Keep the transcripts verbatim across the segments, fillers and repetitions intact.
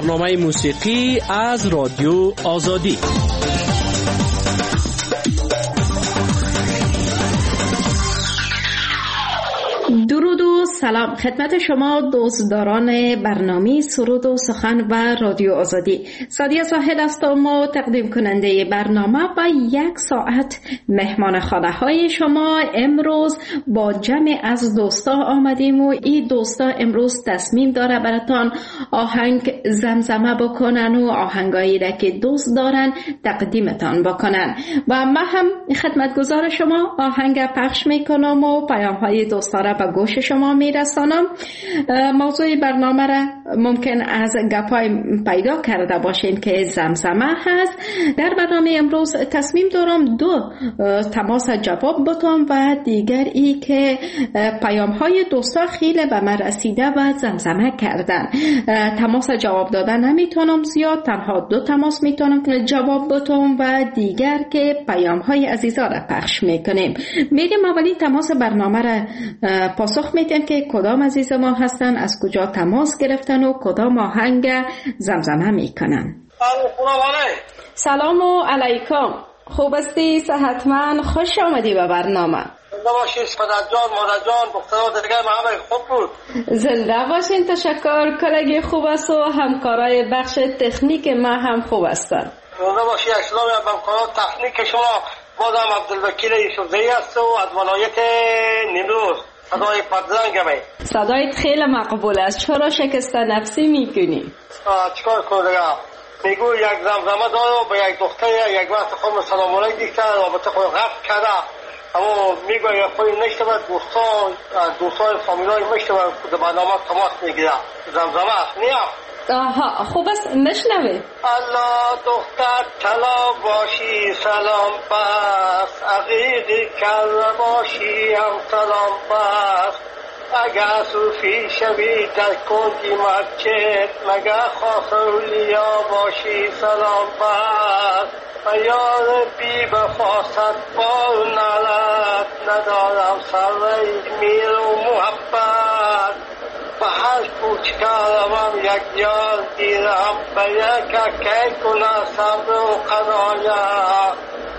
برنامه موسیقی از رادیو آزادی. درود و سلام خدمت شما دوستداران برنامه سرود و سخن و رادیو آزادی. سادیه زاهد هستم و تقدیم کننده برنامه و یک ساعت مهمان خانه های شما. امروز با جمع از دوستا آمدیم و این دوستا امروز تصمیم داره براتان آهنگ زمزمه بکنن و آهنگایی را که دوست دارن تقدیمتان بکنن و من هم خدمتگزار شما آهنگ پخش میکنم و پیام های دوستا را به گوش شما میرسانم. موضوع برنامه را ممکن از گپای پیدا کرده باشین که زمزمه هست. در برنامه امروز تصمیم دارم دو تماس جواب بدم و دیگر ای که پیام های دوستا خیلی به من رسیده و زمزمه کردن. تماس جواب دادن نمیتونم زیاد، تنها دو تماس میتونم جواب بدم و دیگر که پیام های عزیزا را پخش میکنیم. میریم اولی تماس برنامه را پاسخ میدیم که کدام عزیز ما هستن، از کجا تماس گرفتن و کدام آهنگ زمزمه میکنن. سلام و علیکم، خوب استی؟ صحتمند؟ خوش آمدی به برنامه. زنده باشین پدر جان، مادر جان، دخترها دیگه همه خوب بود. زنده باشین، تشکر. کلگی خوب است و همکارای بخش تکنیک ما هم خوب هستن. زنده باشی. اسلامی همکارای تکنیک شما بازم عبدالوکیل یوسفزئی است و از ولایت نیمروز. صدای پدرنگمه. صدایت خیلی مقبول است. چرا شکست نفسی میکنی؟ چیکار کنم دیگه؟ میگو یک زمزمه داره به یک دختر یک وقت خود سلام علیک دیگه رابطه خود غفت کرده، اما میگو یک خودی نشتبه دوستان دوستان فامیلای مشتبه به برنامه تماس میگیره. زمزمه است نیم. آها خوب است، نشنوه. الله دختر طلا باشی سلام بس، عقیقی کر باشی هم سلام بس، اگر صوفی شوی در کنجی مسجد، مگر خاص اولیا باشی سلام بس، و یار بی بفاست با نلت، ندارم سر میر و محبت، به هر کوچکارم یک یار گیرم، به یک که کنه صبر و قنایا،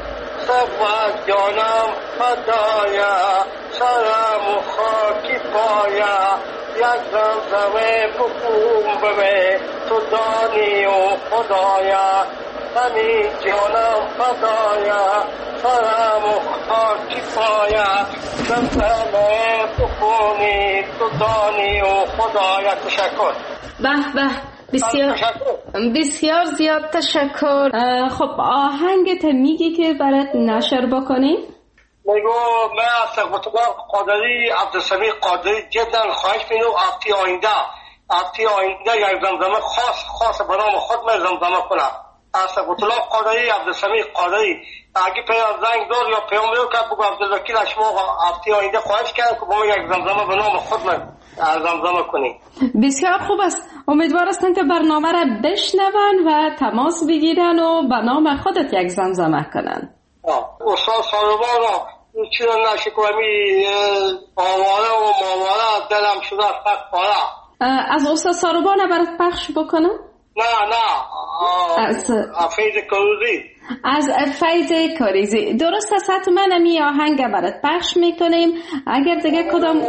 صبر جانم فدایا، سرم و خاکی پایا، یک زمزمه بکوم ببه تو دانی و خدایا، همین جانم فدایا، سرم و خاکی پایا، زمزمه بکنی تو دانی و خدایا. تشکر. به به، بسیار بسیار زیاد تشکر. خب آهنگت میگی که برات نشر بکنیم؟ میگو من از سقوطبار قادری عبدالسمیع قادری جدا خواهش میکنم هفته آینده هفته آینده یک زمزمه خاص خاص به نام خود من زمزمه کنم. از سقوطبار قادری عبدالسمیع قادری اگه پیام زنگ دار یا پیام رو که بگو عبدالوکیل شما هفته آینده خواهش کردم که با ما یک زمزمه به نام خود من زمزمه کنیم. بسیار خوب است. امیدوار هستم که برنامه را بشنون و تماس بگیرن و به نام خودت یک زمزمه کنن. استاد سالوان را چی را نشکومی آواره و ماواره دلم شده فقط پاره. از استاد سالوان برات پخش بکنم؟ نه نه از فیض کاریزی. از فیض کاریزی. درست است، حتما می آهنگ برات پخش میکنیم. اگر دیگه کدام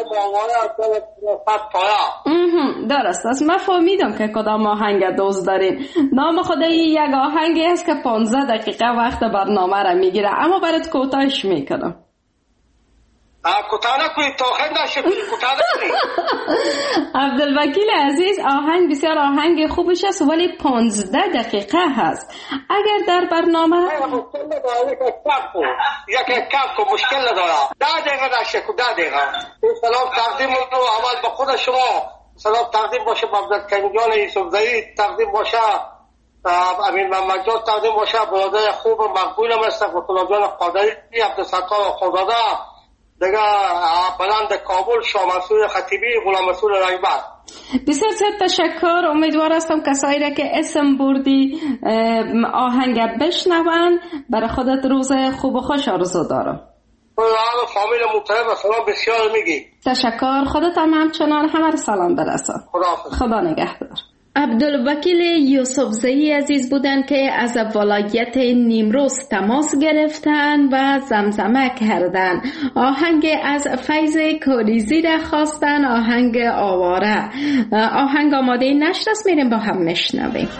درست است، من فهمیدم که کدام آهنگ دوست دارین. نام خدایی یک آهنگی است که پانزده دقیقه وقت برنامه را میگیره، اما برات کوتاهش میکنم. کوتاه نکنید تا خیلی نشه کنید، کوتاه نکنید. عبدالوکیل عزیز، آهنگ بسیار آهنگ خوبش است ولی پانزده دقیقه هست. اگر در برنامه مشکل نداره یک کم کن، مشکل نداره. ده دقیقه نشه کن، ده دقیقه. این سلام تقدیم رو اول به خود شما سلام تقدیم باشه، به عبدالکریم جان یوسفزئی تقدیم باشه، امین محمد جان تقدیم باشه، برادر خوب و مقبولم است قطب جان قادری، عبدالستار خدادا دیگه، بلند کابل، شاه منصور خطیبی، غلام مسئول رایبر. بسیار زیاد تشکر. امیدوار هستم کسایی را که اسم بردی آهنگ بشنون. برای خودت روز خوب و خوش آرزو دارم. فامیل محترم سلام بسیار میگی. تشکر. خودت هم همچنان همه را سلام برسان. خدا حافظ. خدا نگهدار. عبدالوکیل یوسفزئی عزیز بودند که از ولایت نیمروز تماس گرفتند و زمزمه کردند. آهنگ از فیض کولیزی را خواستند، آهنگ آواره. آهنگ آماده نشست، میریم با هم میشنویم.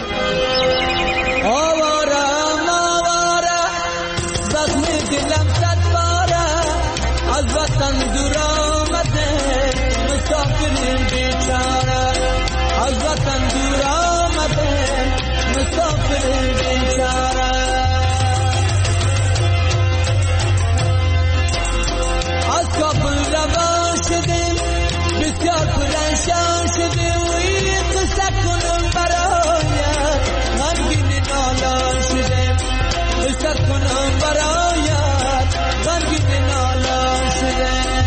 آواره آواره زخم دلم صد باره، از وطن دور آمده مسافر بیچاره، از وطن دور آمده مسافر بیچاره. از کابل روان شدیم بسیار پرنشان شدیم و این قصه کنم برایت غمگین نالان شدیم، قصه کنم برایت غمگین نالان شدیم.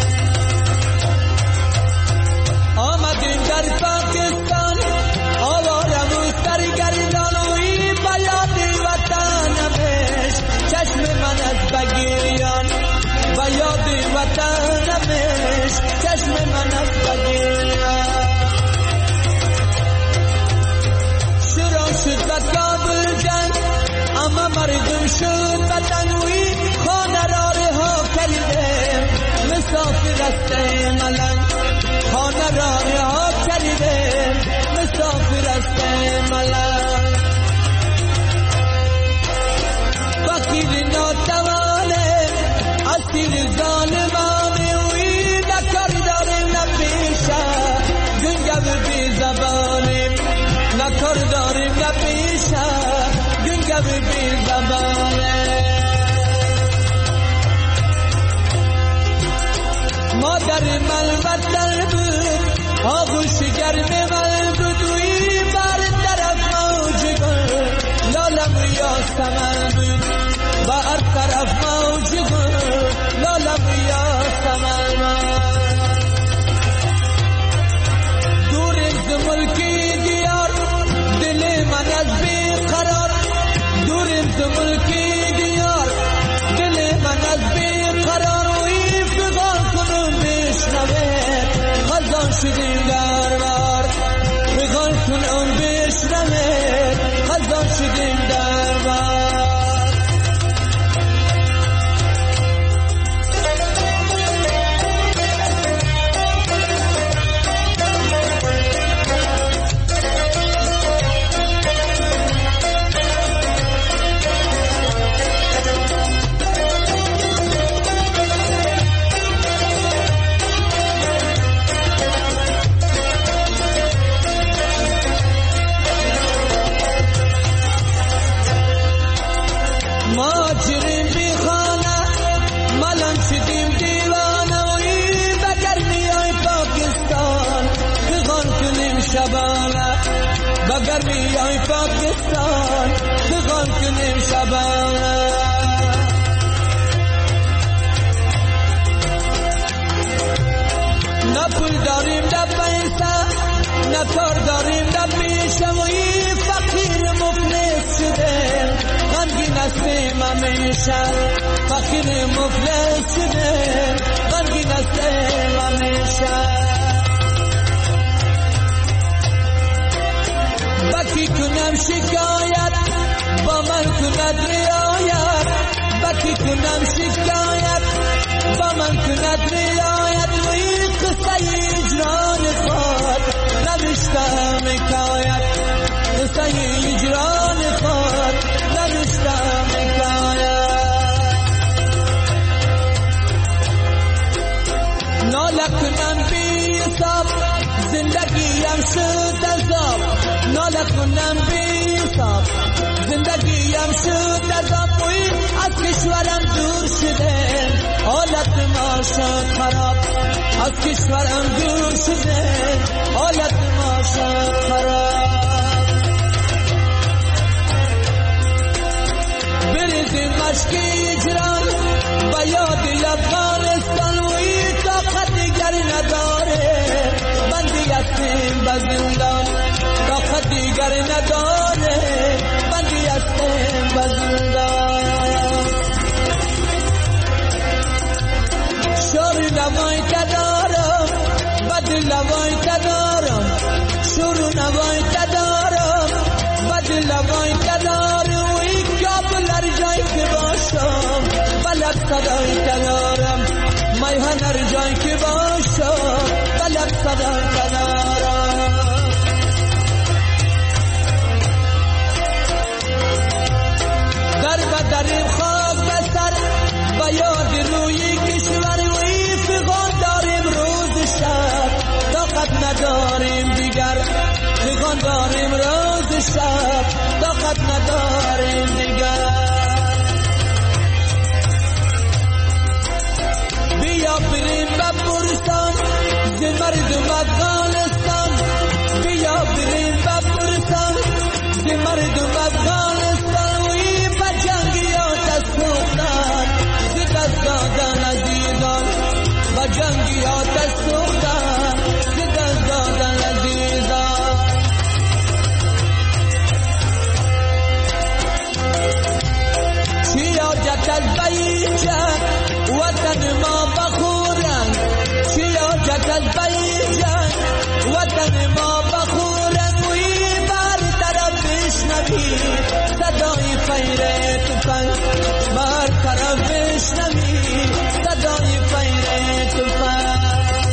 آمدیم در پاکستان آواره و سرگردان و این بیاد وطنمش چشم من از بگیریان، بیاد وطنمش چشم من از بگیریان. شروع شد و کابل جنگ اما مردم شد وطن و این خانه را رها کردیم مسافر است ملنگ، خانه را رها کردیم مسافر است ملنگ. فقیر ناتوانه اسیر ظالمانه و این نکار داریم نپیشه گنگو بی زبانیم، نکار داریم نپیشه گنگو بی زبانه. مادر من وطن بود آغوش گرم من بود و این بر طرف موج گل لالم یاسمن بود، بر طرف موج گل لالم یاسمن. دور از ملکی دیار دل من از بی قرار، دور از ملکی دیار دل من از بی قرار و این فغان کنم بشنوه خزان شدیم در بار، فغان کنم بشنوه خزان شدیم در بار. ماجریم بی خانه ملم شدیم دیوانه و این بگر میای پاکستان بغان کنیم شبانه، بگر میای پاکستان بغان کنیم شبانه. نه پول داریم نه پیسه نه کار داریم نه پیشه و این فقیر مفلس شدیم غمگین هستیم همیشه، فقیر مفلس شدیم غمگین هستیم همیشه. بکی کنم شکایت با من کند رعایت، بکی کنم شکایت با من کند رعایت و این قصه اجران خود نوشتم حکایت، قصه اجران خود نوشتم حکایت. ناله کنم بی حساب زندگیم شد عذاب، ناله کنم بی حساب زندگیم شد عذاب و این از کشورم دور شده حالت ما شد خراب، از کشورم دور شده حالت ما شد خراب. بریزیم مشکی اجران و یاد افغانستان و این طاقت دیگر نداره بندی هستیم به زندان، طاقت دیگر نداره بندی هستیم به زندان. شور لوای تدارم بد لوای تدارم شور نوای صدای تنارم میهن هر جای که باشم طلب صدای تنارم در بدریم خاک بسر و یاد روی کشور وی فغان داریم روز شب طاقت نداریم دیگر فغان داریم روز شب طاقت نداریم دیگر بیا بریم بپرسم ز مردم افغانستان بیا بریم بپرسم ز مردم افغانستان وی بجنگیات سوختن ز دست دادن عزیزان بجنگیات سوختن ز دست دادن عزیزان چیا جت از بیجت وطن ما بخورن چیا جت از بیجت وطن ما بخورن وی بر طرف بشنوی صدای فیر تفنگ بر طرف بشنوی صدای فیر تفنگ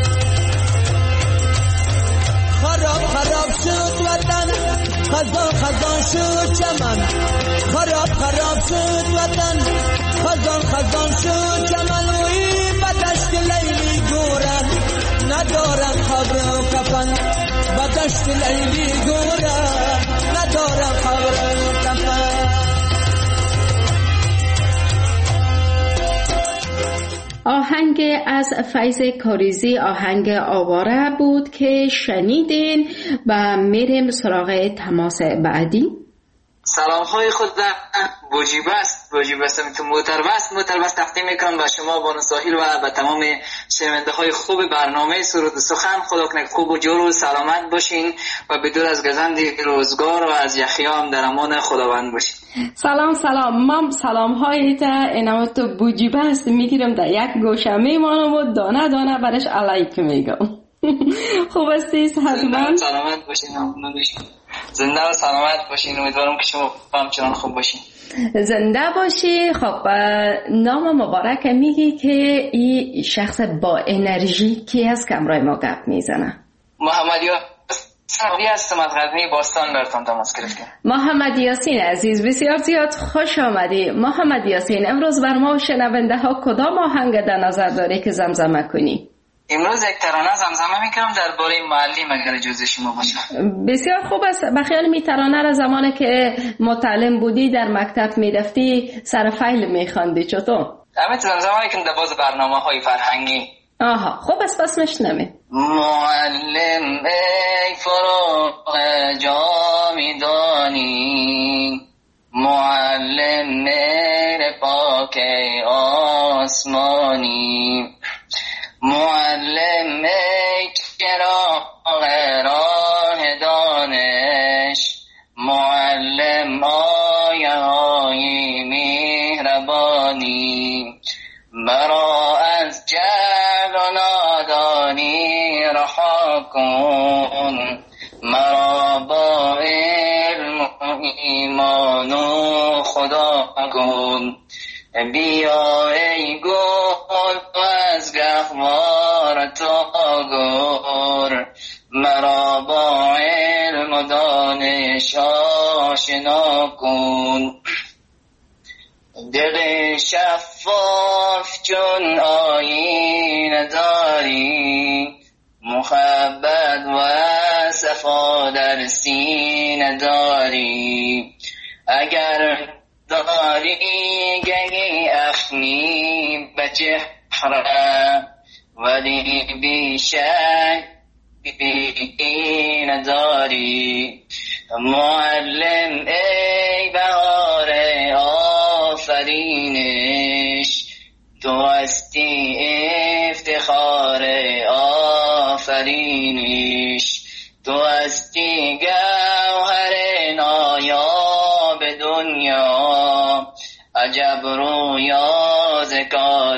خراب خراب شد وطن خزان خزان شد چمن خراب خراب شد وطن خزان خزان شد چمن وی بدشت لیلی گورن ندارن خبر و کفن بدشت لیلی گورن ندارن خبر و کفن آهنگ از فیض کاریزی آهنگ آواره بود که شنیدین و میریم سراغ تماس بعدی. سلام های خود بوجیبه است بوجیبه است تو موتربست موتربست تقدیم میکنم به شما بانو ساحل و به تمام شنونده های خوب برنامه سرود سخن. خدا کنه خوب و جور و سلامت باشین و بدور از گزند روزگار و از یخیام در امان خداوند باشین. سلام سلام من سلام های تا اینم تو بوجیبه است میگیرم در یک گوشه میمانم و دانه دانه برش علیک میگم. خوب استیست حتما سلامت باشین ممنون باشین زنده و سلامت باشین. امیدوارم که شما همچنان خوب باشین. زنده باشی. خب نام مبارک میگی که این شخص با انرژی کی هست که امروز ما گپ میزنه؟ محمد یاسین هستم از غزنی باستان براتون تماس گرفتم. محمد یاسین عزیز بسیار زیاد خوش آمدی. محمد یاسین امروز بر ما شنونده ها کدام آهنگ در نظر داری که زمزمه کنی؟ امروز یک ترانه زمزمه میکنم درباره معلم اگر اجازه شما باشه. بسیار خوب است. بخیال می ترانه را زمانی که متعلم بودی در مکتب میرفتی سر فیل میخواندی چطور؟ همه زمزمه میکنم در باز برنامه های فرهنگی. آها خوب است پس نشنمی. معلم ای فراغ جامی دانی معلم مهر پاک آسمانی معلم ای چراغ راه دانش معلم آیه های مهربانی مرا از جهل و نادانی رها کن مرا با علم و ایمان و خدا کن بیا ای گل از گهوار تا گر مرا با علم و دانش آشنا کن دل شفاف چون آیینه داری محبت و صفا در سینه داری اگر داری گهی اخمی به چهره ولی بیشک بینه داری معلم ای بهار آفرینش تو هستی افتخار آفرینش تو هستی گوهر نایاب دنیا عجب رویاز کار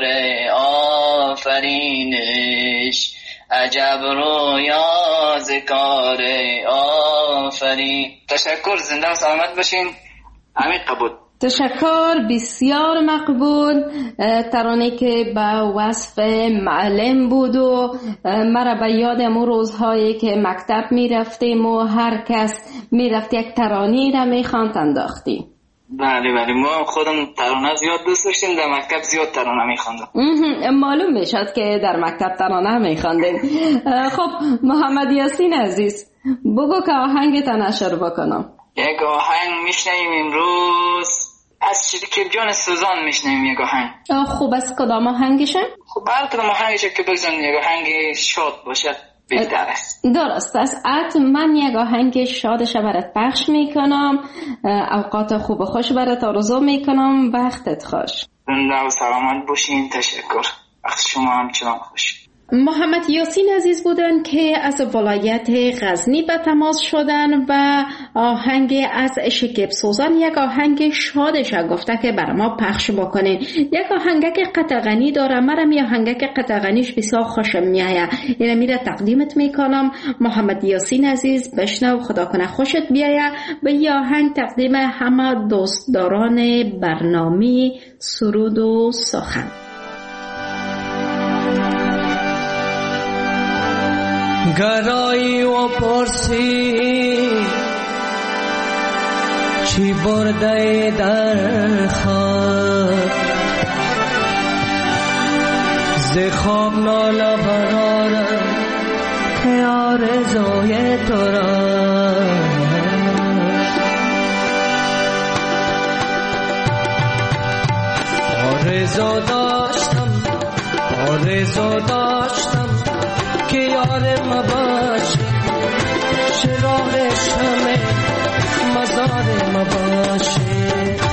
آفرینش عجب رویاز کار آفرین. تشکر. زنده و سلامت باشین. همین قبول. تشکر، بسیار مقبول. ترانه که با وصف معلم بود و مرا به یاد امو روزهایی که مکتب می رفتیم و هر کس می رفت یک ترانه را می خواند انداختی. بله بله، ما خودم ترانه زیاد دوست داشتیم، در مکتب زیاد ترانه می خواندم. معلوم می شد که در مکتب ترانه می خواندیم. خب محمد یاسین عزیز، بگو که آهنگ نشر بکنم. یک آهنگ میشنیم امروز از شکیب جان سوزان، میشنیم یک آهنگ. خوب است. کدام آهنگشه؟ خب هر کدام آهنگشه که بگذاریم یک آهنگ شاد باشد بهتر است. درست است. حتما یک آهنگ شادش برات پخش میکنم. اوقات خوب و خوش برات آرزو میکنم. وقتت خوش. زنده و سلامت باشین. تشکر. وقت شما همچنان خوش. محمد یاسین عزیز بودن که از ولایت غزنی به تماس شدن و آهنگ از شکیب سوزان، یک آهنگ شادش گفته که بر ما پخش بکنین. یک آهنگ که قطغنی داره، مرم یه آهنگ که قطغنیش بسیار خوشم میایه، اینه میره تقدیمت میکنم. محمد یاسین عزیز بشنو، خدا کنه خوشت بیایه. به یه آهنگ تقدیم همه دوستداران برنامه سرود و سخن. گرایی و پرسی چی برده در خواب، ز خواب ناله برارم که آرزوی تو را. آرزو داشتم آرزو داشتم که یار ما باشی، چراغ شمع مزار ما باشی.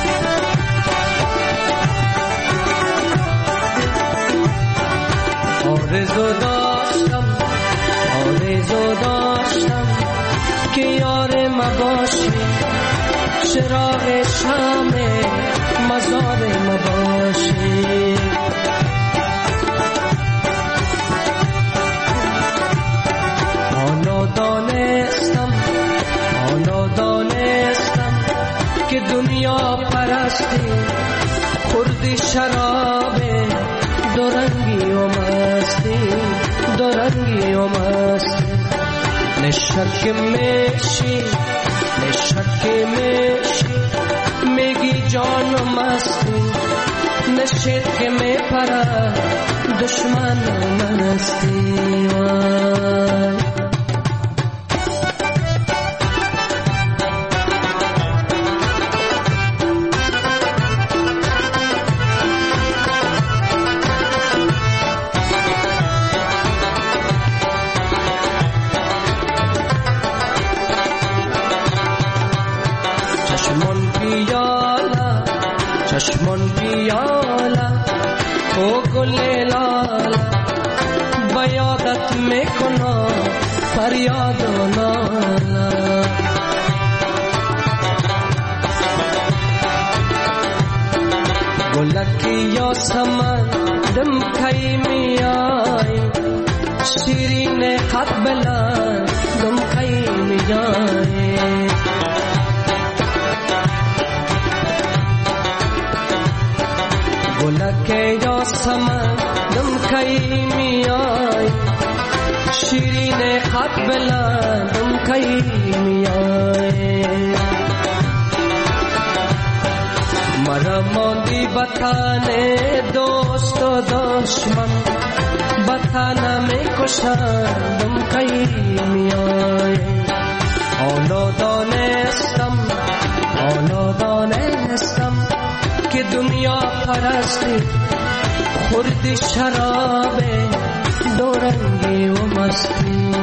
آرزو داشتم آرزو داشتم که یار ما باشی، چراغ شمع مزار ما باشی. دانستم حالا دانستم که دنیا پرستی خوردی شراب دورنگی و مستی، دورنگی و مستی. نشک میشی نشک میشی میگی جان و مستی، نشید که میپره دشمن و مستی. وای چشمان بیالا او گل لالا، بیادت میکنم فریاد و نالا. گلکی یا سمن دم کی میای، شیرین خط بلند دم کی میای. گلک یا سمن دم کی میای، شیرین خط بلند دم کی میای. مرا ماندی بطن دوست و دشمن، بطن می کشن دم کی میای. حالا دانستم حالا دانستم که دنیا پرستی خوردی شراب دورنگی و مستی.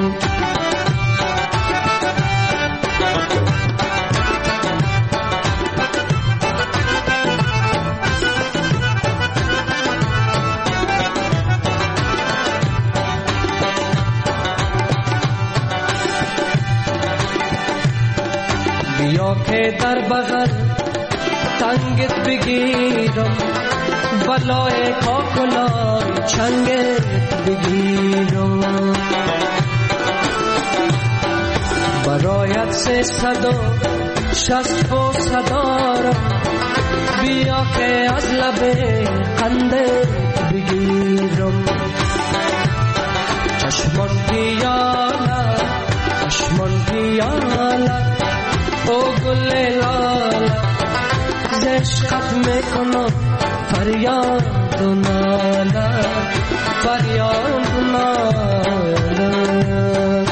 بیا که در بغل تنگت بگیرم، بلای کاکلای چنگت بگیرم. برایت سه صد و شست و صدارم، بیا که از لب خنده بگیرم چشمان پیالت چشمان پیالت او گل لالت زشقت میکنم فریاد و نالت فریاد و نالت.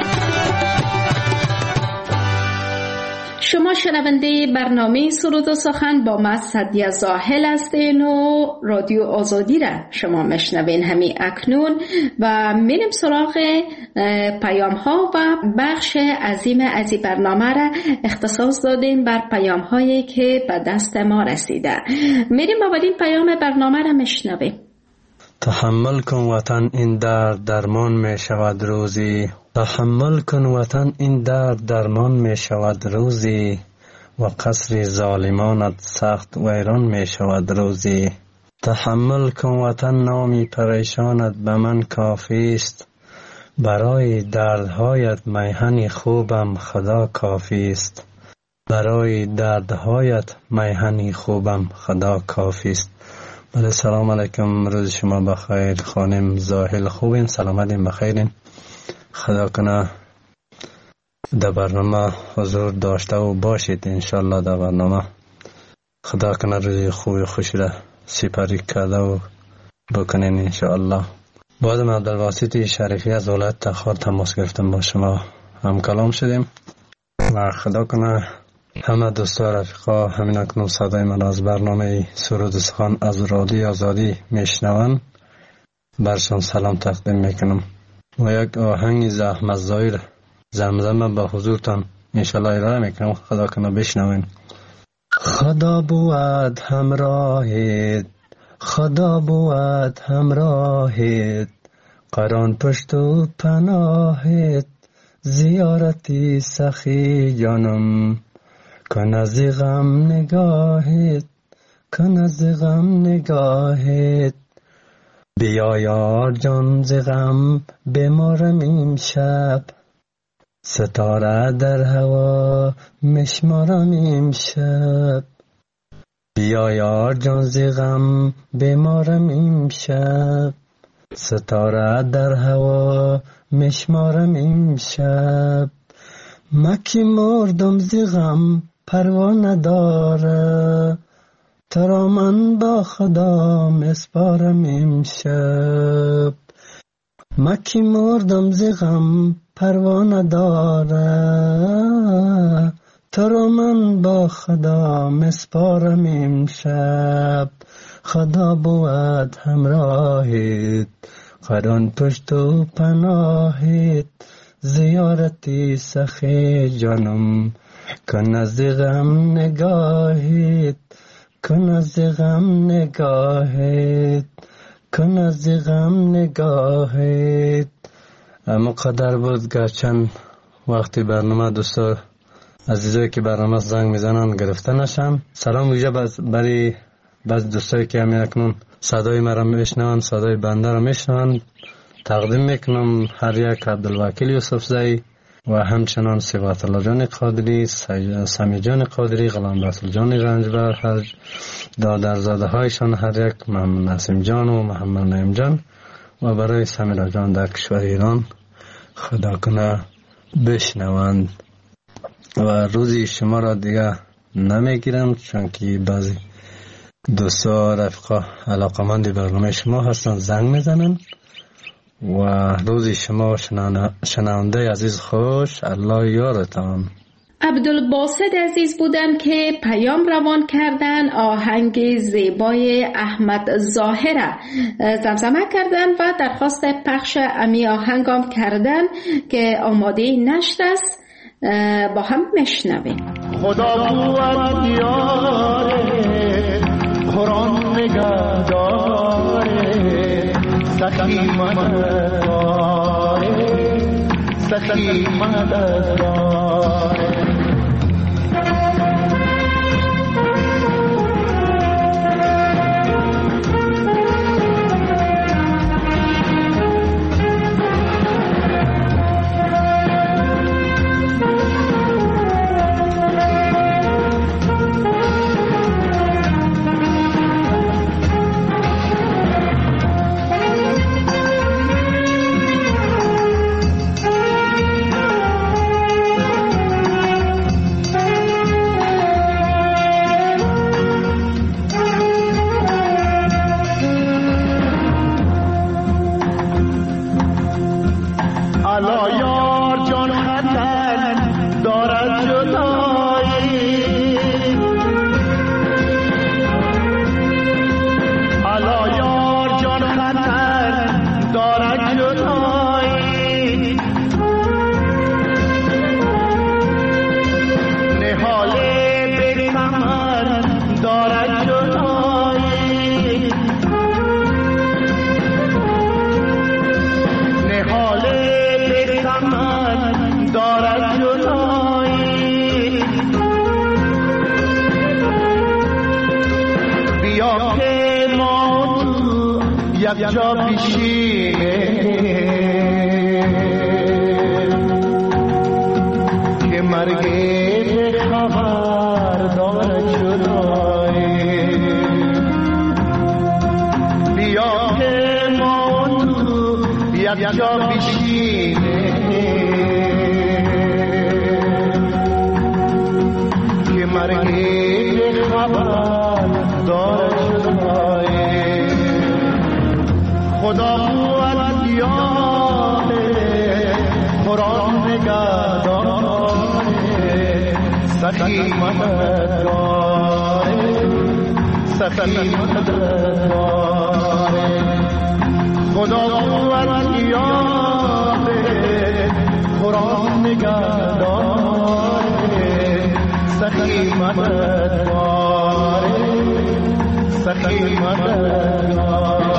شما شنونده برنامه سرود و سخن با من سعدیه زاهل هستین و رادیو آزادی را شما میشنوین همین اکنون و میریم سراغ پیام ها و بخش عظیم از این برنامه را اختصاص دادیم بر پیام هایی که به دست ما رسیده. میریم اولین پیام برنامه را میشنویم. تحمل کن وطن این درد درمان می شود روزی، تحمل کن وطن این درد درمان می شود روزی و قصر ظالمانت سخت ویران می شود روزی. تحمل کن وطن نامی پریشانت به من کافی است، برای دردهایت میهن خوبم خدا کافی است، برای دردهایت میهن خوبم خدا کافی است. بله سلام علیکم، روز شما بخیر خانم زاهل، خوبین؟ سلامتین بخیرین؟ خدا کنه در برنامه حضور داشته و باشید انشالله. در برنامه خدا کنه روز خوبی خوشی را سپری کرده و بکنین انشالله. بعد من عبدالواسط شریفی از ولایت تخار تماس گرفتم، با شما هم کلام شدیم و خدا کنه همه دوستا رفیقا همین اکنون صدای من از برنامه سرود سخن از رادیو آزادی میشنون، برشان سلام تقدیم میکنم و یک آهنگ زحمت زایر زمزمه به حضورتان انشالله ارائه میکنم. خدا کنه بشنوین. خدا بود همراهت، خدا بود همراهت، قران پشت و پناهت، زیارتی سخی جانم، کن از غم نگاهت، کن از غم نگاهت، بیا یار جان ز غم بمارم این شب، ستاره در هوا مشمارم این شب، بیا یار جان ز غم بمارم این شب، ستاره در هوا مشمارم این شب، مکی مردم ز غم پروا نداره، ترا من با خدا مسپارم امشب، مکی مردم ز غم پروا نداره، ترا من با خدا مسپارم امشب، خدا بود همراهت، قران پشت و پناهت، زیارتی سخی جانم، کن از غم نگاهت، کن از غم نگاهت، کن از غم نگاهت. اما قدر بود گرچند وقتی برنامه دوستا عزیزایی که برنامه زنگ میزنن گرفته نشن. سلام ویژه برای بعض دوستایی که همین اکنون صدای مرا میشنون، صدای بنده را میشنون، تقدیم میکنم هر یک عبدالوکیل یوسف زئی و همچنان صفات الله جان قادری، سمی جان قادری، غلام رسول جان رنجبر، هر دادرزاده هایشان هر یک، محمد نسیم جان و محمد نعیم جان و برای سمیرا جان در کشور ایران خدا کنه بشنوند. و روزی شما را دیگه نمیگیرم چون که بعضی دوستا رفقا علاقمند برنامه شما هستن زنگ میزنن و روزی شما شنونده عزیز خوش، الله یارتان. عبدالباسط عزیز بودن که پیام روان کردن، آهنگ زیبای احمد ظاهر زمزمه کردن و درخواست پخش امی آهنگام کردن که آماده نشد است. با هم میشنویم. خدا بود یاره، قرآن نگهداره، سخی مدداره، سخی مدداره. یک جا پیشینه که مرگ به خبر دارد جدایی بیا که ما تو یک جا پیشینه که مرگ به خبر دارد جدایی خدا قوت یاره قرآن نگهداره سخی مددگاره سخی مددگاره خدا قوت یاره قرآن نگهداره سخی مددگاره سخی مددگاره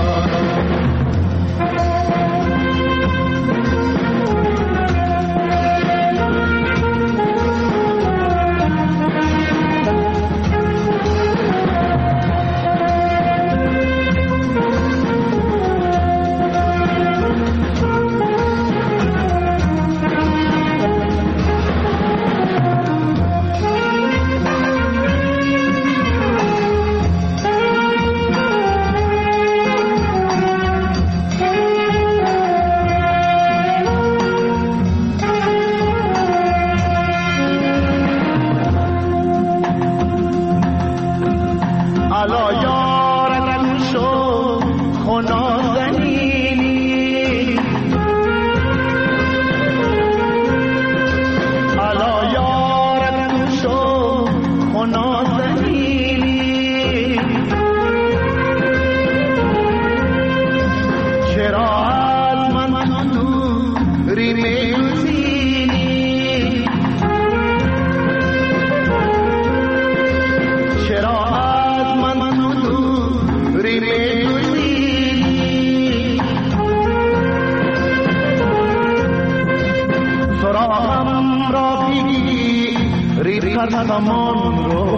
سامان رو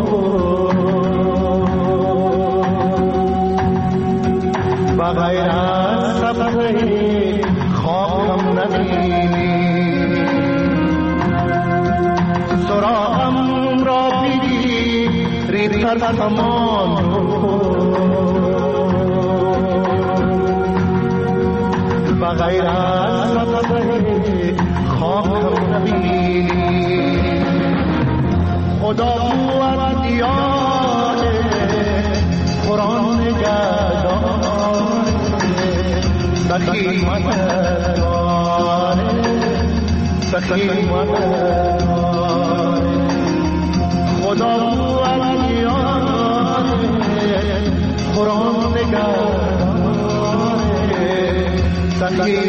بغیر از سبزه خاکم نبینی سراغم را بگی ریتر سامان رو بغیر از سبزه خاکم نبینی خدا قوت یاره قرآن نگهداره سخی مددگاره سخی مددگاره خدا قوت یاره قرآن نگهداره سخی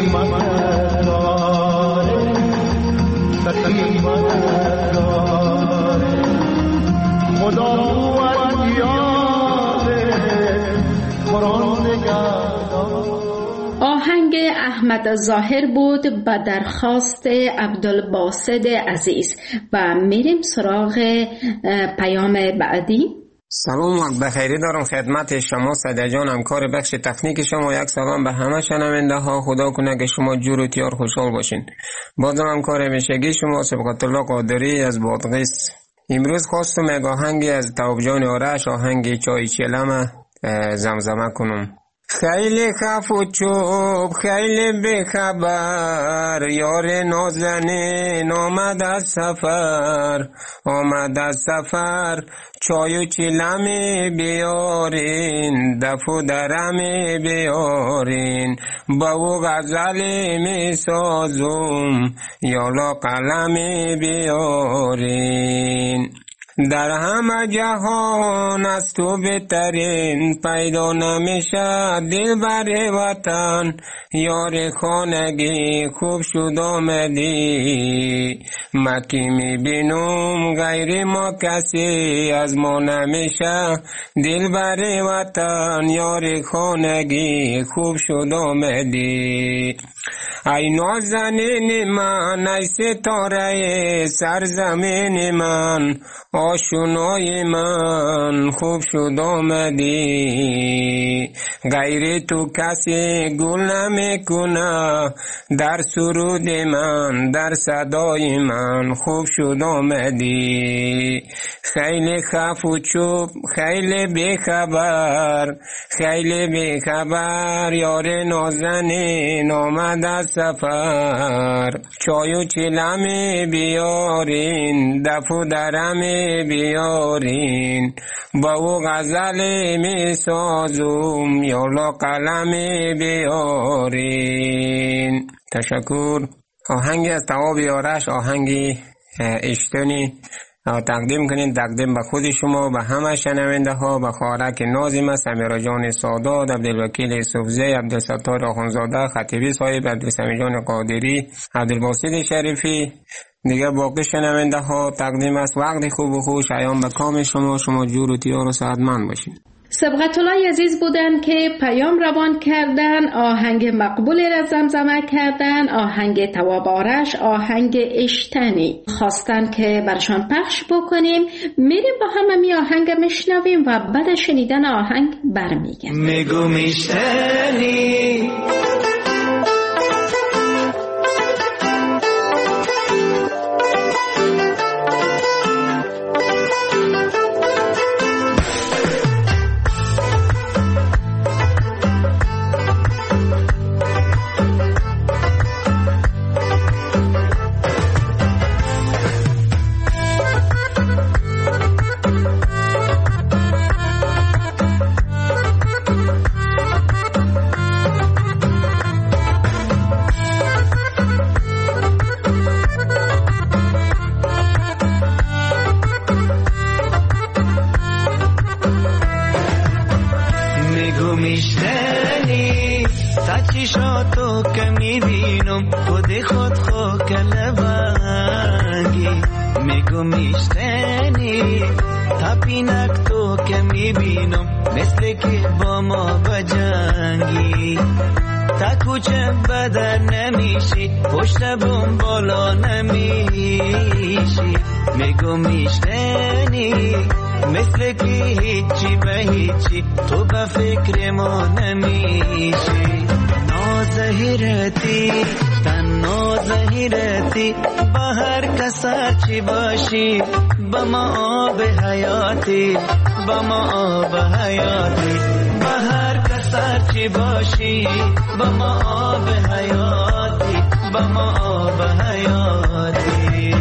مددگاره سخی مددگاره خدا قوت یاره قرآن نگهداره. آهنگ احمد ظاهر بود به درخواست عبدالباسط عزیز و میریم سراغ پیام بعدی. سلام و بخیری دارم خدمت شما صدر جان، همکار بخش تکنیک شما. یک سلام به همه شنونده ها. خدا کنه که شما جور و تیار خوشحال باشین. بازم همکار همیشگی شما سبقت الله قادری از بادغیس. امروز خواستم یک آهنگی از تواب جان آرش، آهنگ چای چلم زمزمه کنم. خیلی خف و چوب خیلی بخبر، یار نازنین آمد از سفر، آمد از سفر. چای و چلمی بیارین، دف و درمی بیارین، با او غزلی می سازم، یالا قلمی بیارین. در همه جهان از تو بهترین، پیدا نمیشه دل بر وطن، یار خانگی خوب شد آمدی. مکی میبینم غیر ما کسی از ما نمیشه دل بر وطن، یار خانگی خوب شد آمدی. ای نازنین من، ای ستاره سرزمین من، آشنای من خوب شد آمدی. غیر تو کسی گل نمیکنه. در سرود من در صدای من خوب شد آمدی. خیلی خف و چوب خیلی بیخبر، خیلی بیخبر یار نازنین آمد از سفر. چای و چیلمی بیارین، دف و درمی بیارین، با او غزل می سازم یالا قلمی بیارین. تشکر. آهنگی از تواب یارش، آهنگی اشتونی تقدیم کنین، تقدیم به خود شما، به همه شنونده ها، به خواهرک نازم، سمیرا جان سادات، عبدالوکیل یوسفزی، عبدالستار آخونزاده، خطیبی صاحب، عبدالسمی جان قادری، عبدالباسط شریفی. دیگه باقی شنونده ها تقدیم است. وقت خوب و خوش ایام به کام شما، شما جور و تیار و سعادتمند باشین. سبقت الله عزیز بودن که پیام روان کردن، آهنگ مقبول را زمزمه کردن، آهنگ تواب آرش، آهنگ اشتنی خواستن که برشان پخش بکنیم. میریم با هم می آهنگ میشنویم و بعد شنیدن آهنگ برمیگردیم. میگو میشتنی بما آب حیاتی، بما آب حیاتی، بهر کسر چی باشی، بما آب حیاتی، بما آب حیاتی.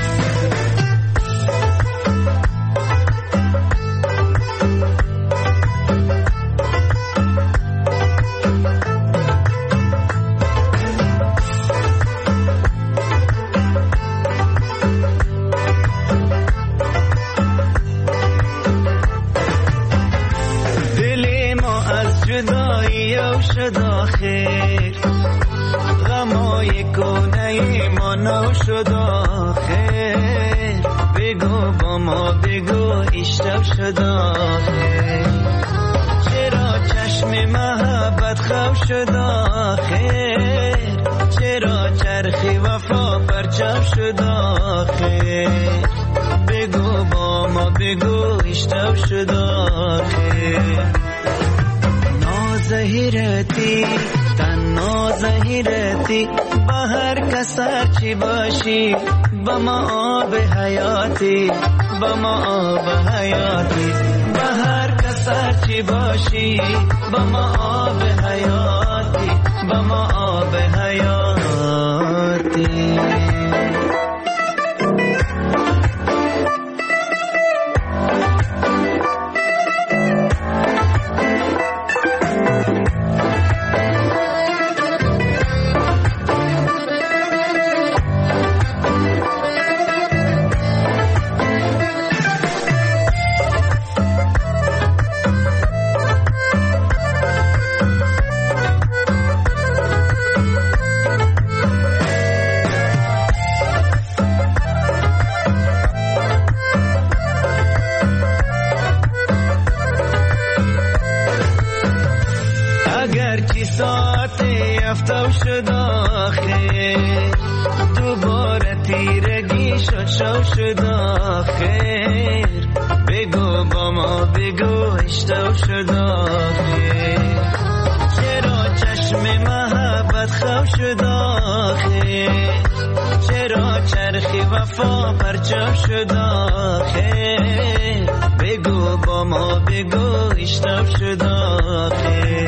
خیر غمای کنه ما نو شد آخر. بگو با ما بگو اشتب شد آخر. چرا چشم محبت خواب شد آخر. چرا چرخی وفا پرچم شد آخر. بگو با ما بگو اشتب شد آخر. زهیرتی تنها زهیرتی بهر کسر چی باشی، بما آب حیاتی، بما آب حیاتی، بهر کسر چی باشی، بما آب حیاتی، بما آب حیاتی. بگو با ما بگو اشتو شد آخر. شد آخه چرا چرخ وفا پرچم شد آخه بگو با ما بگو اشتاب شد آخه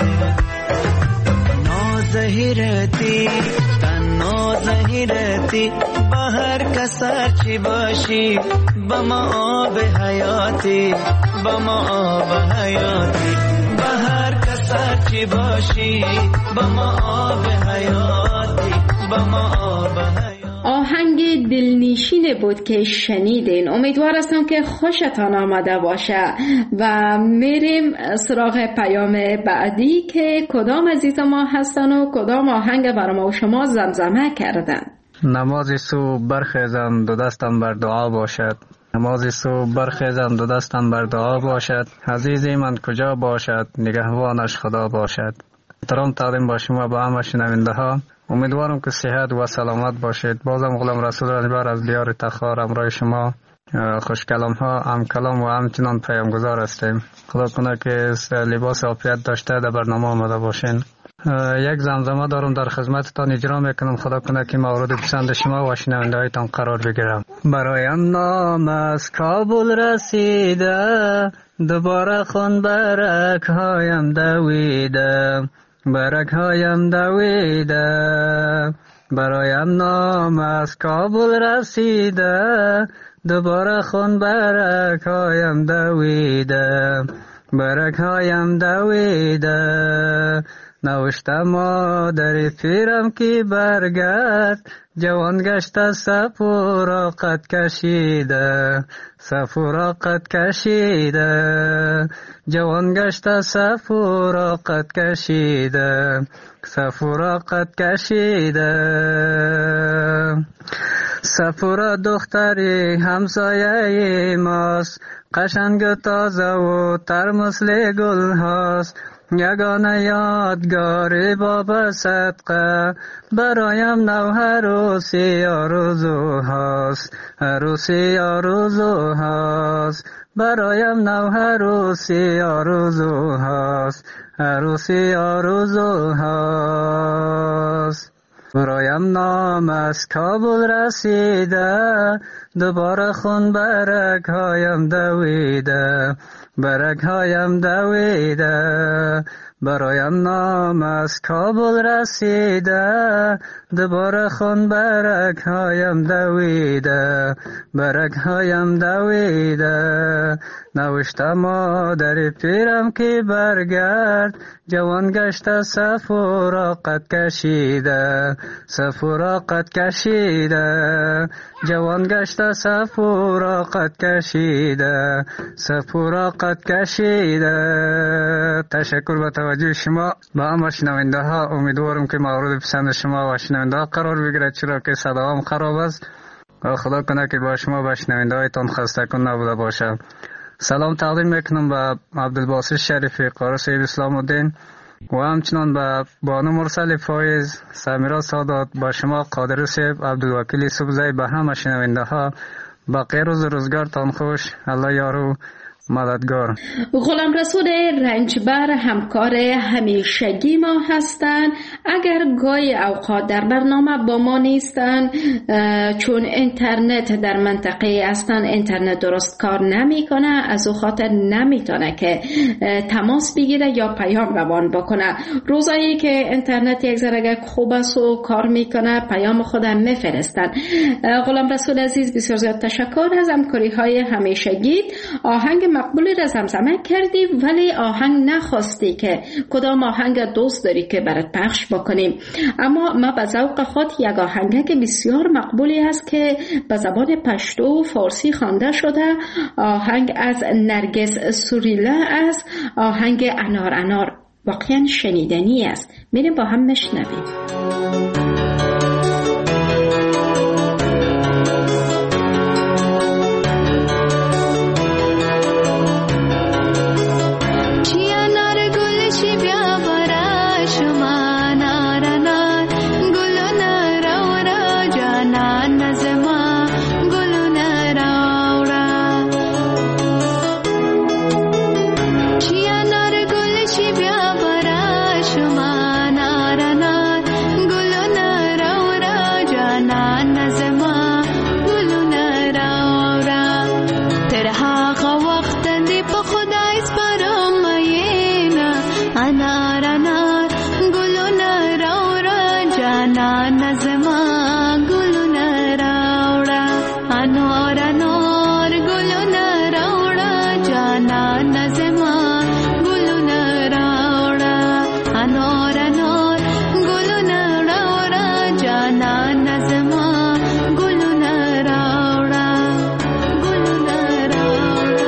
نازهیرتی تنها زهیرتی با هر کسر چی باشی با ما آب حیاتی با ما آب حیاتی با هر کسر چی باشی با ما آب حیاتی با ما آب حیاتی. آهنگ دلنشین بود که شنیدین. امیدوار هستم که خوشتان آمده باشه و میریم سراغ پیام بعدی که کدام عزیز ما هستن و کدام آهنگ برای ما و شما زمزمه کردن. نماز صبح برخیزم دو دستم بر دعا باشد، نماز صبح برخیزم دو دستم بر دعا باشد، عزیزی من کجا باشد نگهبانش خدا باشد. احترام تقدیم با شما با همه شنونده ها. امیدوارم که صحت و سلامت باشید. بازم غلام رسول رنجبر از دیار تخار امرای شما خوش کلام ها هم کلام و همچنان پیامگذار هستیم. خدا کنه که لباس عافیت داشته در برنامه آمده باشین. یک زمزمه دارم در خدمتتان اجرا میکنم. خدا کنه که مورد پسند شما و شنونده هایتان قرار بگیرم. برایم نام از کابل رسیده، دوباره خون برک هایم دویده، برک هایم دویده. برایم نام از کابل رسیده، دوباره خون برک هایم دویده، برک هایم دویده. نوشته مادر پیرم که برگرد، جوان گشته سفورا قد کشیده، سفورا قد کشیده. جوان گشته سفورا قد کشیده، سفورا قد کشیده. سفورا دختری همسایه ماست، قشنگ تازه و تر مثل گل هاست. یگانه یادگاری باب صدقه، برایم نو عروسی آرزو هاست، عروسی آرزو هاست. برایم نو عروسی آرزو هاست، عروسی آرزو هاست. برایم نام از کابل رسیده، دوباره خون برک هایم دویده، برک هایم دویده. برایم نام از کابل رسیده، دوباره خون برک هایم دویده، برک هایم دویده. نوشته مادر پیرم که برگرد، جوان گشته سفورا قد کشیده، سفورا قد کشیده. جوان گشته سفورا قد کشیده، سفورا قد کشیده. تشکر به توجه شما. با همه شنونده ها امیدوارم که مورد پسند شما و شنونده ها قرار بگیرد، چرا که صداام خراب است و خدا کنه که با شما و شنونده هایتان خسته کن نبوده باشه. سلام تقدیم میکنم به عبدالباسط شریفی قاری سید اسلام الدین و همچنان به بانو مرسل فایز، سمیرا سادات، با شما قادر سیب، عبدالوکیل سبزی، به همه شنونده ها باقی روز روزگار تان خوش. الله یارو مددگار. غلام رسول رنجبر همکار همیشگی ما هستند. اگر گاهی اوقات در برنامه با ما نیستن چون اینترنت در منطقه هستن، اینترنت درست کار نمیکنه، از او خاطر نمیتونه که تماس بگیره یا پیام روان بکنه. روزایی که اینترنت یک ذره خوب است و کار میکنه پیام خودم میفرستن. غلام رسول عزیز بسیار زیاد تشکر از همکاری های همیشگی. آهنگ مقبولی را زمزمه کردی ولی آهنگ نخواستی که کدام آهنگ دوست داری که برات پخش بکنیم، اما ما به ذوق خود یک آهنگ که بسیار مقبولی است که به زبان پشتو و فارسی خوانده شده، آهنگ از نرگس سوریلا است، آهنگ انار انار، واقعا شنیدنی است. میریم با هم بشنویم. Guluna انار انار گلو نراوڑا جانا نظما گلو نراوڑا انار انار گلو نراوڑا جانا نظما گلو نراوڑا انار انار گلو نراوڑا جانا نظما گلو نراوڑا گلو نراوڑا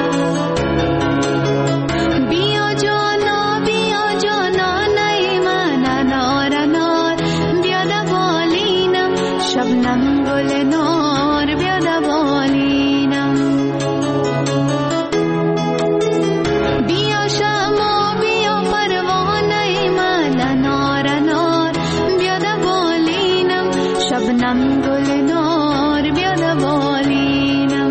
بیا جانا بیا جانا نایمان انار انار بیادا بالینم شبنم گل نار بیادا بالینم بیا شما بیا پروانه من انار انار بیادا بالینم شبنم گل نار بیادا بالینم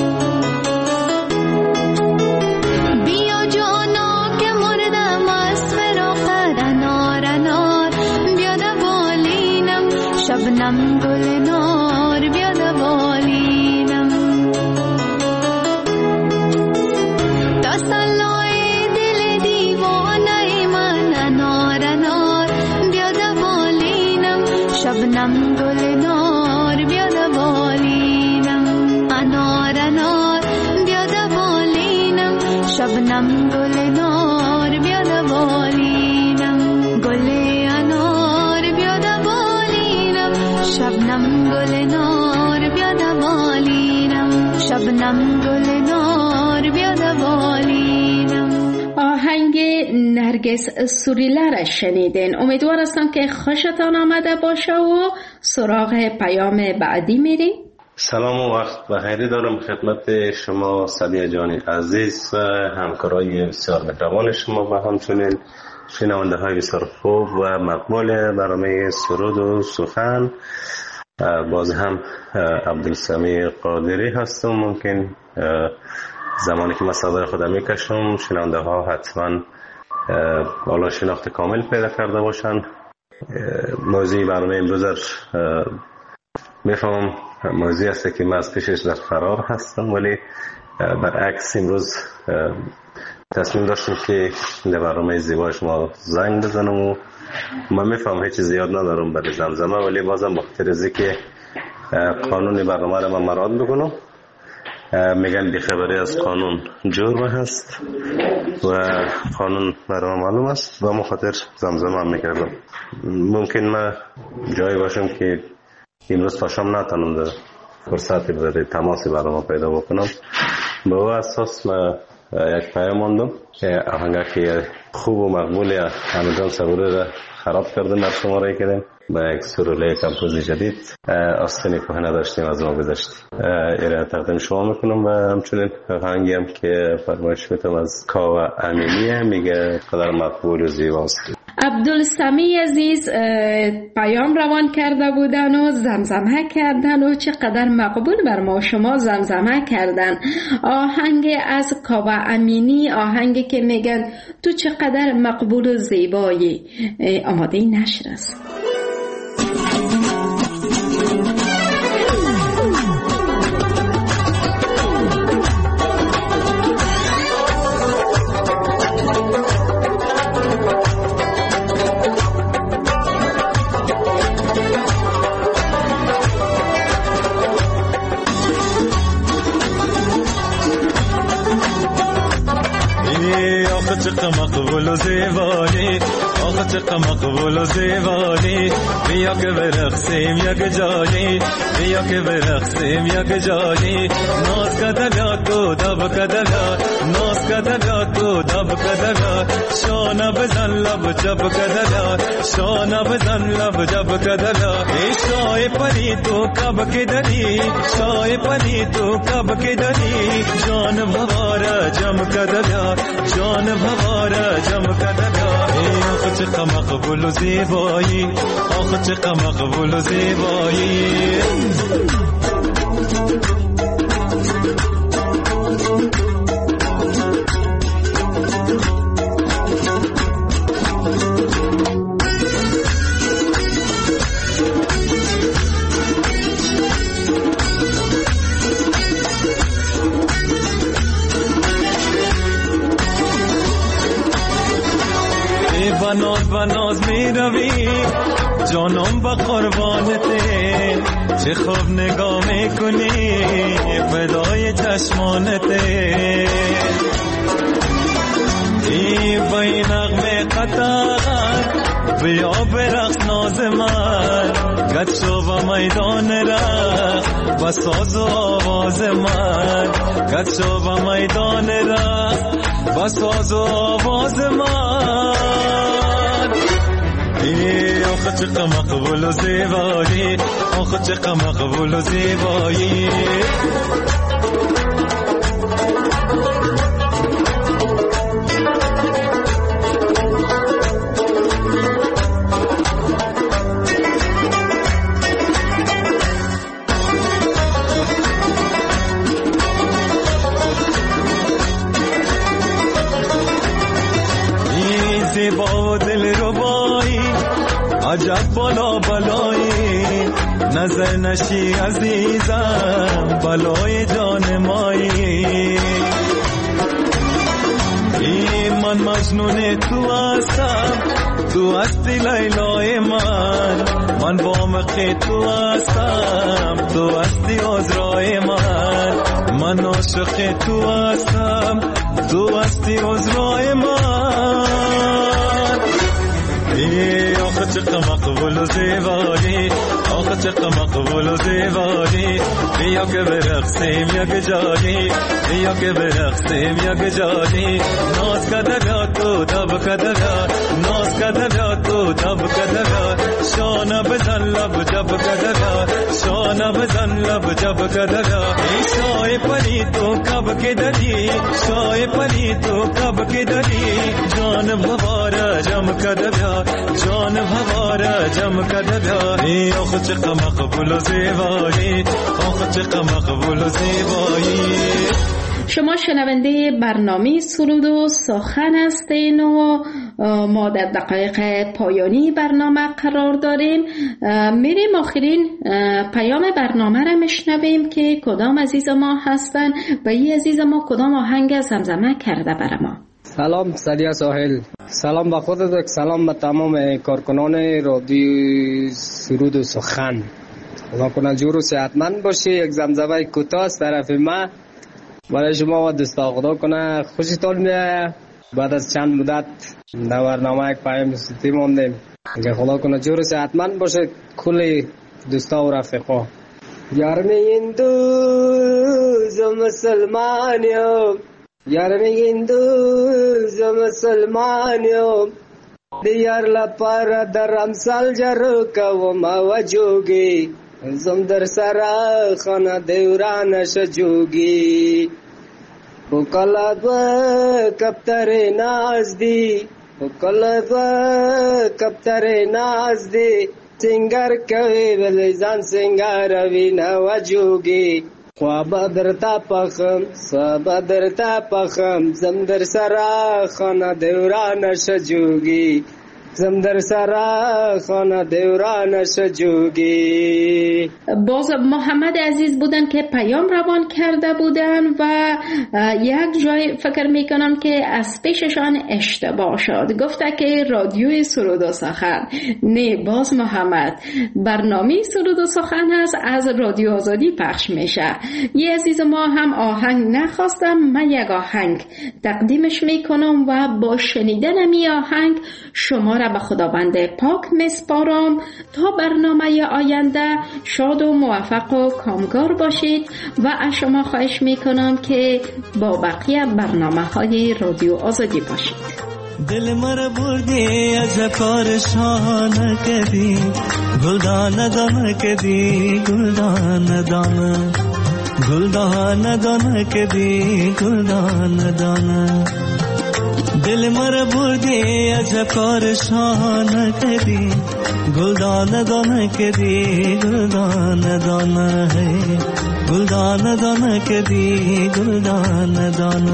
بیا جانا که مردم از فراقت انار انار بیادا بالینم شبنم گل نار بیادا بالینم تسلای دل دیوانه من انار انار بیادا بالینم شبنم گل نار بیادا بالینم انار انار بیادا بالینم شبنم گل نار بیادا بالینم گل انار بیادا بالینم شبنم گل نار بیادا بالینم شبنم گل نار بیادا بالینم. آهنگ نرگس سوریله را شنیدین. امیدوار هستم که خوشتان آمده باشه و سراغ پیام بعدی میریم. سلام و وقت بخیری دارم خدمت شما سعدیه جان عزیز، همکارای بسیار مهربان شما و همچنین شنونده های بسیار خوب و مقبول برنامه سرود و سخن. باز هم عبدالسمیع قادری هستم. ممکن زمانی که من صدای خودم میکشم شنونده ها حتما حالا شناخت کامل پیدا کرده باشن. موضوع برنامه امروز میفهمم موضوعی است که من از پیشش در فرار هستم، ولی برعکس امروز تصمیم داشتم که در برنامه زیبای شما زنگ بزنم و من میفهم هیچ زیاد ندارم برای زمزمه، ولی بازم بخاطر از اینکه قانون برنامه را من مراعات بکنم. میگن بیخبری از قانون جرم هست و قانون برای معلوم است و مخاطر زمزمه هم میکردم. ممکن من جایی باشم که امروز پاشم نتانم در فرصتی برای تماسی برای پیدا بکنم. به او اساس من یک پیام ماندم که آهنگه که خوب و مقبولی حمیدجان صبوری را خراب کردیم در شماره کردیم با یک سروله کمپوزی جدید آستینی که نداشتیم از ما گذشت. ایره تقدیم شما میکنم و همچنین آهنگی هم که فرمایش میتونم از کاوه امینیه، میگه قدر مقبول و زیباست. عبدالسمیع عزیز پیام روان کرده بودن و زمزمه کردن و چقدر مقبول بر ما شما زمزمه کردن. آهنگ از کاوه امینی، آهنگی که میگن تو چقدر مقبول و زیبایی. آماده نشر است. چقدر مقبول و زیبایی، آخه چقدر مقبول و زیبایی. بیا که برقصیم یک جایی، بیا که برقصیم یک جایی. ناز کده بیاد تو دب کده بیاد، ناز کده بیاد تو دب کده بیاد. شانه بزن لب جب کده بیاد، شانه بزن لب جب کده بیاد. ای شای پری تو کب که داری، شای پری تو کب که داری. جان بواره جم کده بیاد، جان بواره جم کده بیاد. ای آخه چقدر مقبول و زیبایی، آخه چقدر مقبول و زیبایی. و ناز و ناز می روی جانم با قربانته چه خوب نگاه میکنی فدای چشمانته ای با این نغمه قطعات بیا برقص ناز من گد شو و میدان رقص و ساز و آواز من گد شو و میدان رقص و ساز و آواز من ای آخه چقدر مقبول و زیبایی آخه چقدر مقبول و زیبایی با دل ربایی عجب بالا بلایی نظر نشی عزیزم بلای جان مایی ای من مجنون تو هستم تو هستی لیلای من من با مقی تو هستم تو هستی عذرای من من عاشق تو هستم تو هستی عذرای من ای آخه چقدر مقبول و زیبایی آخه چقدر مقبول و زیبایی بیا که برقصیم یک جایی بیا که برقصیم یک جایی ناز کده بیاد تو دب کده بیاد ناز کده بیاد تو دب کده بیاد شانه بزن لب جب کده بیاد شانه بزن لب جب کده بیاد ای شای پری تو کب که داری شای پری تو کب که داری جان بواره جم کده بیاد جان بواره جم کده بیاد ای آخه چقدر مقبول و زیبایی آخه چقدر مقبول و زیبایی. شما شنونده برنامه سرود و سخن هستین و ما در دقایق پایانی برنامه قرار داریم. میریم آخرین پیام برنامه را میشنویم که کدام عزیز ما هستن و این عزیز ما کدام آهنگ زمزمه کرده بر ما. سلام سادیا ساحل، سلام با خودت، سلام به تمام کارکنان رادیو سرود و سخن. خدا کنه جور و صحتمند باشی. یک زمزمه کوتاه از طرف ما برای شما و دوستا، خدا کنه خوشتون بیاید. بعد از چند مدت در برنامه یک پیام صوتی موندیم که خدا کنه جور و صحتمند باشید کل دوستا و رفیقا. یار میگین دوز مسلمانیم، یار میگین دوز مسلمانیم، دیار لپار در امسال جرو کوم و جوگی، زم در سرا خانه دیورانش جوگی. بکلب کبتر ناز دی، بکلب کبتر ناز دی، سنگر کوي بلزان سنگر وینا وجوگی. خواب در تا پخم سبا در تا پخم، زم در سرا خانه دیورانش جوگی، زم در سرا خانه دیورانش جوگی. باز محمد عزیز بودن که پیام روان کرده بودن و یک جای فکر میکنم که از پیششان اشتباه شد، گفته که رادیوی سرود و سخن. نه باز محمد، برنامه سرود و سخن هست، از رادیو آزادی پخش میشه. یه عزیز ما هم آهنگ نخواستم، من یک آهنگ تقدیمش میکنم و با شنیدن می آهنگ شما را به خداوند پاک میسپارم تا برنامه آینده شاد و موفق و کامگار باشید و از شما خواهش میکنم که با بقیه برنامه های رادیو آزادی باشید. دل مر بردی از کار شان کدی، گلدان دان کدی، گلدان دان، گلدان دان کدی، گلدان دان. دل مر بردی از کار شان کدی، گلدان دان کدی، گلدان دان ہے، گلدان دان کدی، گلدان دان.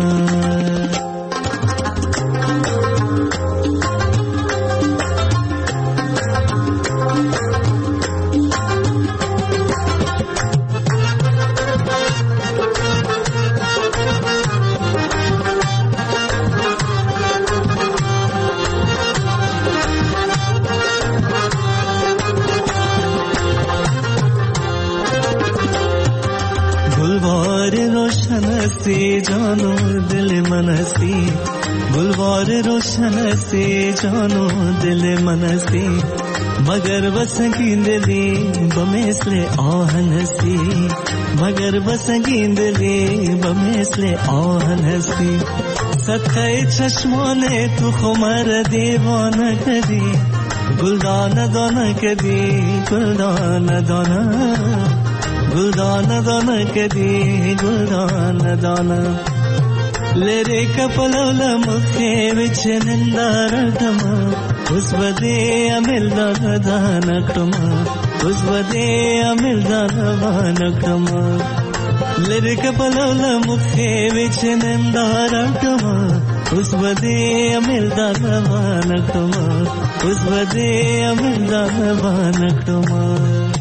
هستی جان و دل من هستی گلوار روشن هستی جان و دل من هستی مگر بسنگین دلی بمثل آهن هستی مگر بسنگین دلی بمثل آهن هستی صدقه چشمان تو خمر دیوانه کردی گلدانه دانه کردی گلدانه دانه گلدانه دانه کردی گلدانه دانه لره کپلول مخه وچنندار دما اس بده عمل دانه دانه کما اس بده عمل دانه دانه کما لره کپلول مخه وچنندار دما اس بده عمل دانه دانه کما اس بده عمل دانه دانه کما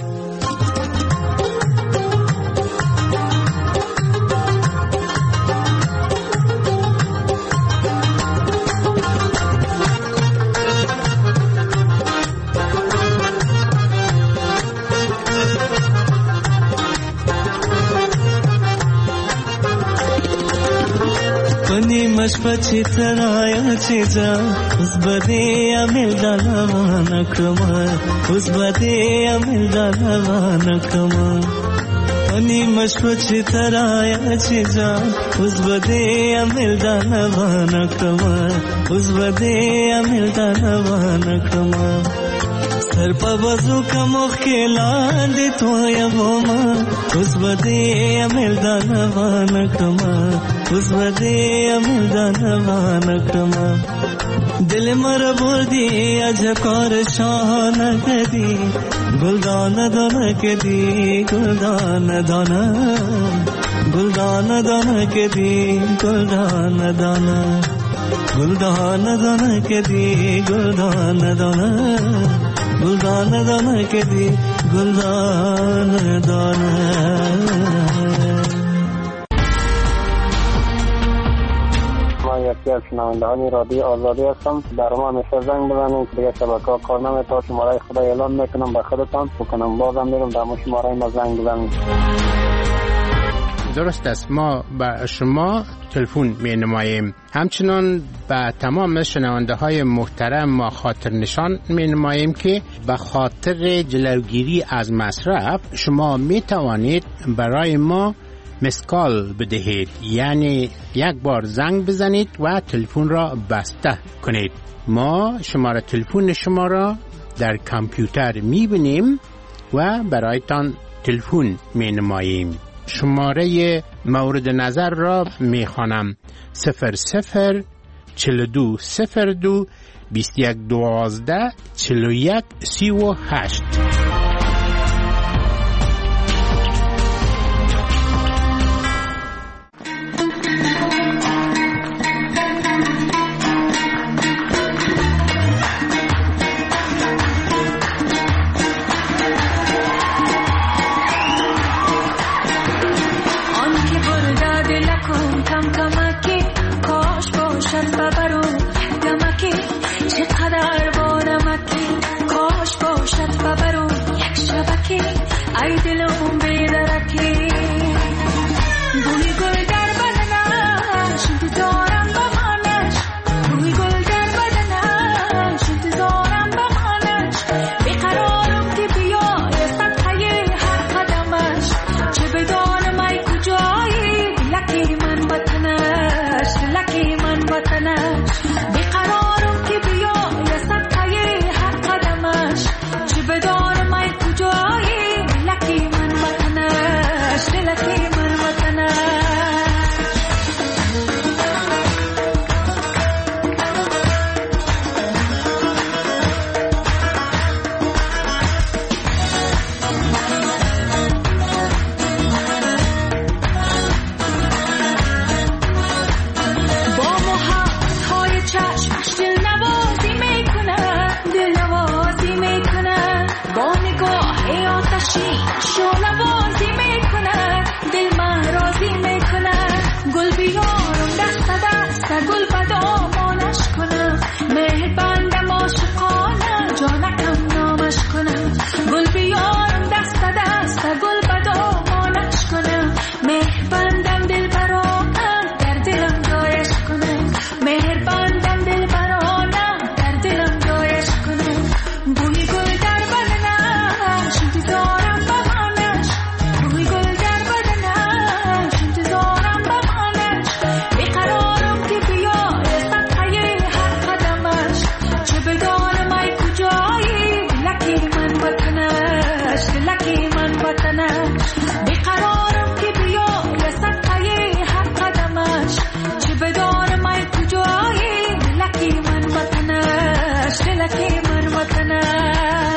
مش پچی ترایا چیزا اس بده عمل دلوان کما اس بده عمل دلوان کما انی مش پچی ترایا چیزا اس بده عمل دلوان کما اس بده عمل دلوان کما سر په وضو کمو خلان دي تو یا وما اس بده عمل دلوان کما اس بده عمل دلوان کما دل مر بودی اج کار شان کدی گلدان دان کدی گلدان دان گلدان دان کدی گلدان دان گلدان دان کدی گلدان دان گلدان دان کدی گلدان دان یکی از شنوندهان رادیو آزادی هستم. در ما همیشه زنگ بزنید که دیگه شبکه ها کار نمی‌کنه. شماره خدا اعلان میکنم به خودتان بکنم بازم میرم در مو شماره ما زنگ بزنید. درست است، ما به شما تلفن می نماییم. همچنان به تمام شنونده های محترم ما خاطر نشان می نماییم که به خاطر جلوگیری از مصرف شما می توانید برای ما مسکال بدهید، یعنی یک بار زنگ بزنید و تلفن را بسته کنید. ما شماره تلفن شما را در کامپیوتر می بینیم و برایتان تلفن می نماییم. شماره مورد نظر را می خوانم: صفر صفر چل دو صفر دو بیست یک دوازده چل و یک سی و هشت. ای دلم بی‌درکی بوی گل در بدنش انتظارم بمانش بوی گل در بدنش انتظارم بمانش بیقرارم که بیای سطحه هر قدمش چه بدانم ای کجایی لکی من وطنش لکی من وطنش بیقرارم که بیای سطحه هر قدمش چه بدانم ای کجایی لکی وطنش دلکی من وطنش بیقرارم که بیا رسد پای هر قدمش چه بدار من کجایی دلکی من وطنش دلکی من وطنش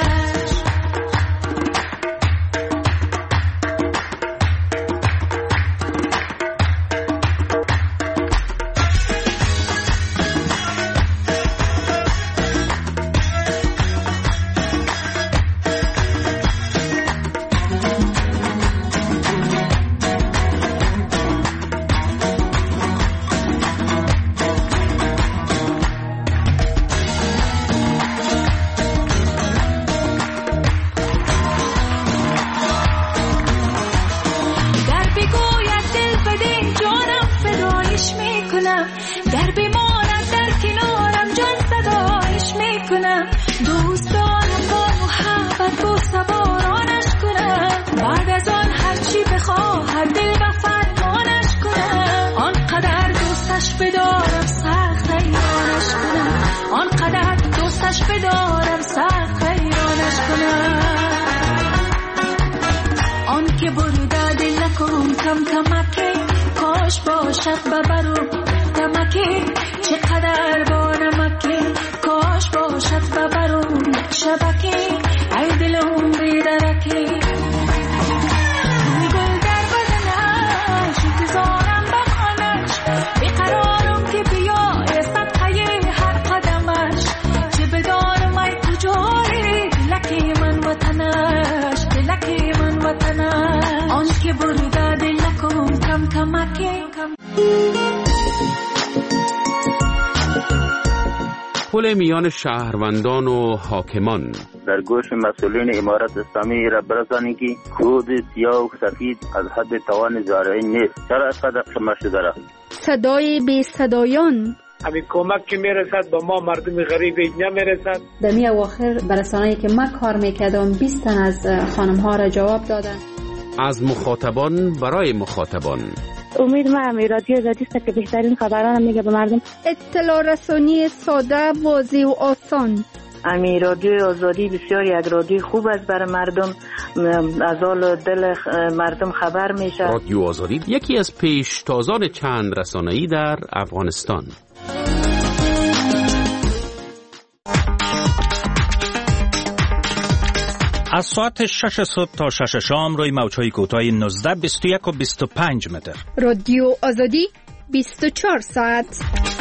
در بماند در کنارم جان صدایش میکنم دوست دارم با محبت با سوارانش کنم بعد از آن هرچی بخواهد دل و فرمانش کنم آنقدر دوستش بدارم سخت حیرانش کنم آنقدر دوستش بدارم سخت حیرانش کنم آن که بریده دل نکن کم کمکی کاش باشد ببرو نمکی چقدر با نمکی کاش باشد ببرون شبکی ای دلم بیدرکی روی گل در بدنش انتظارم بخانش بیقرارم که بیا رسد پای هر قدمش چه بدارم ای کجایی دلکی من وطنش دلکی من وطنش آن که بریده دل نکن کم کمکی پل میان شهروندان و حاکمان در گوش مسئولین امارت اسلامی را برسانید که خود سیاه و سفید از حد توان زارعی نیست چرا از قدر شما شده را صدای بی صدایان همین کمک که میرسد با ما مردم غریب اینجا میرسد در می اواخر برسانه‌ای که من کار میکردم بیست تن از خانم ها را جواب دادن از مخاطبان برای مخاطبان امید ما هم رادیو آزادی است که بهترین خبران میگه به مردم اطلاع رسانی ساده واضح و آسان امی رادیو آزادی بسیار یک رادیو خوب است برای مردم از حال دل مردم خبر میشه رادیو آزادی یکی از پیشتازان چند رسانه‌ای در افغانستان از ساعت شش صبح تا شش شام روی موج‌های کوتاه نوزده، بیست و یک و بیست و پنج متر رادیو آزادی بیست و چهار ساعت